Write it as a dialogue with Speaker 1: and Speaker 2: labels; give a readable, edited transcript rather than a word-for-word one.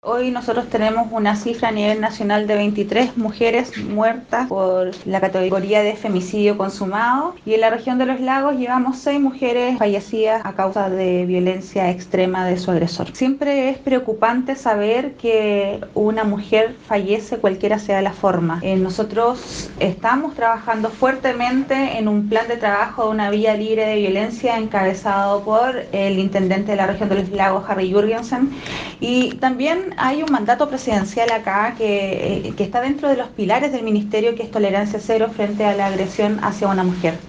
Speaker 1: Hoy nosotros tenemos una cifra a nivel nacional de 23 mujeres muertas por la categoría de femicidio consumado, y en la región de los lagos llevamos 6 mujeres fallecidas a causa de violencia extrema de su agresor. Siempre es preocupante saber que una mujer fallece cualquiera sea la forma. Nosotros estamos trabajando fuertemente en un plan de trabajo de una vía libre de violencia encabezado por el intendente de la región de los lagos, Harry Jurgensen, y también hay un mandato presidencial acá que está dentro de los pilares del ministerio, que es tolerancia cero frente a la agresión hacia una mujer.